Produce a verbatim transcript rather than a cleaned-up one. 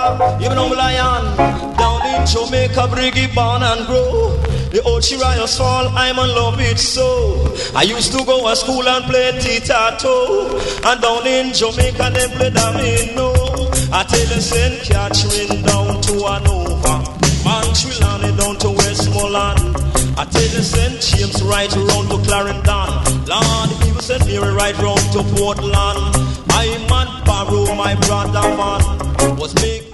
Even on lion, down in Jamaica, Briggy born and grow. The old Shirayos fall, I'm in love with so. I used to go to school and play tic-tac-toe. And down in Jamaica, they play domino. I tell you, Saint Catherine down to Hanover. Montreal and down to Westmoreland. I tell you, Saint James right round to Clarendon. Lord, even Saint Mary right round to Portland. I man Barrow, my brother man, was making